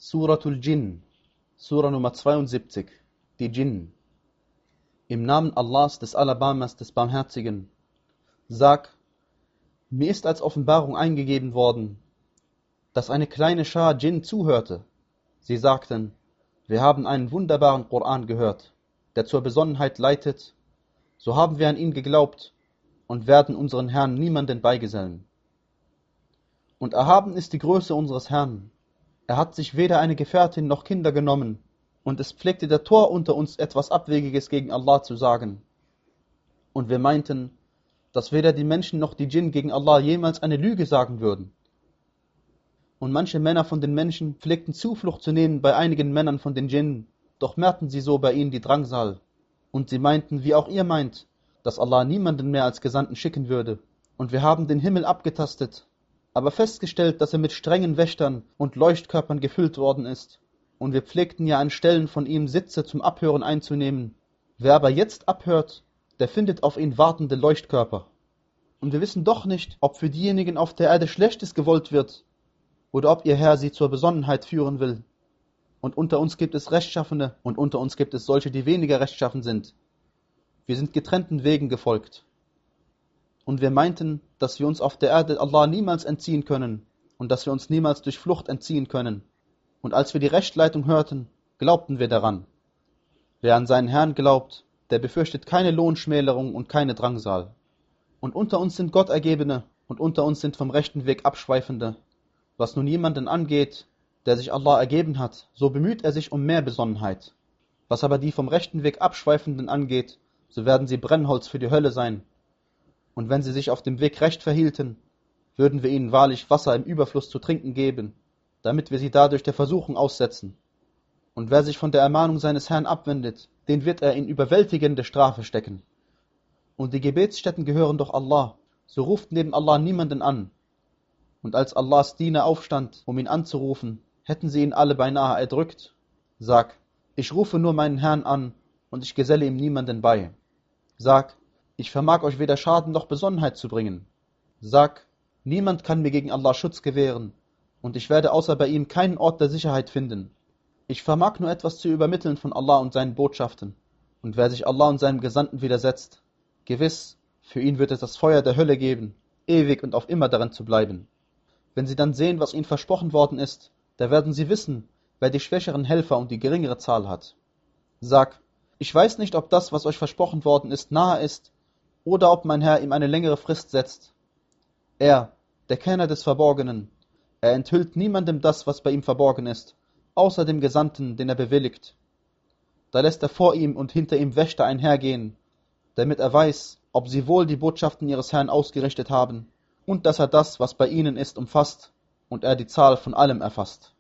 Suratul Jinn, Sura Nummer 72, die Djinn. Im Namen Allahs, des Alabamas, des Barmherzigen. Sag, mir ist als Offenbarung eingegeben worden, dass eine kleine Schar Djinn zuhörte. Sie sagten, wir haben einen wunderbaren Koran gehört, der zur Besonnenheit leitet, so haben wir an ihn geglaubt und werden unseren Herrn niemanden beigesellen. Und erhaben ist die Größe unseres Herrn. Er hat sich weder eine Gefährtin noch Kinder genommen, und es pflegte der Tor unter uns etwas Abwegiges gegen Allah zu sagen. Und wir meinten, dass weder die Menschen noch die Djinn gegen Allah jemals eine Lüge sagen würden. Und manche Männer von den Menschen pflegten Zuflucht zu nehmen bei einigen Männern von den Djinn, doch merkten sie so bei ihnen die Drangsal. Und sie meinten, wie auch ihr meint, dass Allah niemanden mehr als Gesandten schicken würde. Und wir haben den Himmel abgetastet, aber festgestellt, dass er mit strengen Wächtern und Leuchtkörpern gefüllt worden ist. Und wir pflegten ja an Stellen von ihm Sitze zum Abhören einzunehmen. Wer aber jetzt abhört, der findet auf ihn wartende Leuchtkörper. Und wir wissen doch nicht, ob für diejenigen auf der Erde Schlechtes gewollt wird, oder ob ihr Herr sie zur Besonnenheit führen will. Und unter uns gibt es Rechtschaffene, und unter uns gibt es solche, die weniger rechtschaffen sind. Wir sind getrennten Wegen gefolgt. Und wir meinten, dass wir uns auf der Erde Allah niemals entziehen können und dass wir uns niemals durch Flucht entziehen können. Und als wir die Rechtleitung hörten, glaubten wir daran. Wer an seinen Herrn glaubt, der befürchtet keine Lohnschmälerung und keine Drangsal. Und unter uns sind Gottergebene und unter uns sind vom rechten Weg Abschweifende. Was nun jemanden angeht, der sich Allah ergeben hat, so bemüht er sich um mehr Besonnenheit. Was aber die vom rechten Weg Abschweifenden angeht, so werden sie Brennholz für die Hölle sein. Und wenn sie sich auf dem Weg recht verhielten, würden wir ihnen wahrlich Wasser im Überfluss zu trinken geben, damit wir sie dadurch der Versuchung aussetzen. Und wer sich von der Ermahnung seines Herrn abwendet, den wird er in überwältigende Strafe stecken. Und die Gebetsstätten gehören doch Allah, so ruft neben Allah niemanden an. Und als Allahs Diener aufstand, um ihn anzurufen, hätten sie ihn alle beinahe erdrückt. Sag, ich rufe nur meinen Herrn an, und ich geselle ihm niemanden bei. Sag, ich vermag euch weder Schaden noch Besonnenheit zu bringen. Sag, niemand kann mir gegen Allah Schutz gewähren, und ich werde außer bei ihm keinen Ort der Sicherheit finden. Ich vermag nur etwas zu übermitteln von Allah und seinen Botschaften, und wer sich Allah und seinem Gesandten widersetzt, gewiss, für ihn wird es das Feuer der Hölle geben, ewig und auf immer darin zu bleiben. Wenn sie dann sehen, was ihnen versprochen worden ist, da werden sie wissen, wer die schwächeren Helfer und die geringere Zahl hat. Sag, ich weiß nicht, ob das, was euch versprochen worden ist, nahe ist, oder ob mein Herr ihm eine längere Frist setzt. Er, der Kenner des Verborgenen, er enthüllt niemandem das, was bei ihm verborgen ist, außer dem Gesandten, den er bewilligt. Da lässt er vor ihm und hinter ihm Wächter einhergehen, damit er weiß, ob sie wohl die Botschaften ihres Herrn ausgerichtet haben, und dass er das, was bei ihnen ist, umfasst, und er die Zahl von allem erfasst.